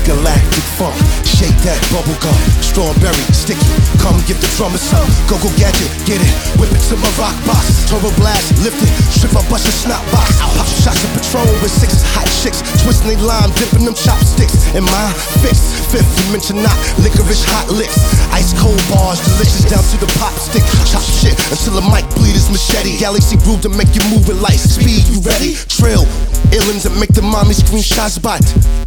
galactic funk. Shake that bubble gum, strawberry, sticky. Come give the drummer some. Go gadget, get it, whip it to my rock box. Turbo blast, lift it, strip up, bust your snot box. Pop shots of Patron with 6 hot chicks, twisting they lime, dipping them chopsticks in my fix. Fifth dimension knock, licorice hot licks. Ice cold bars, delicious down to the pop stick. Chop shit until the mic bleed his machete. Galaxy groove to make you move with light speed. You ready? Trill, illins that make the mommy screenshots bite.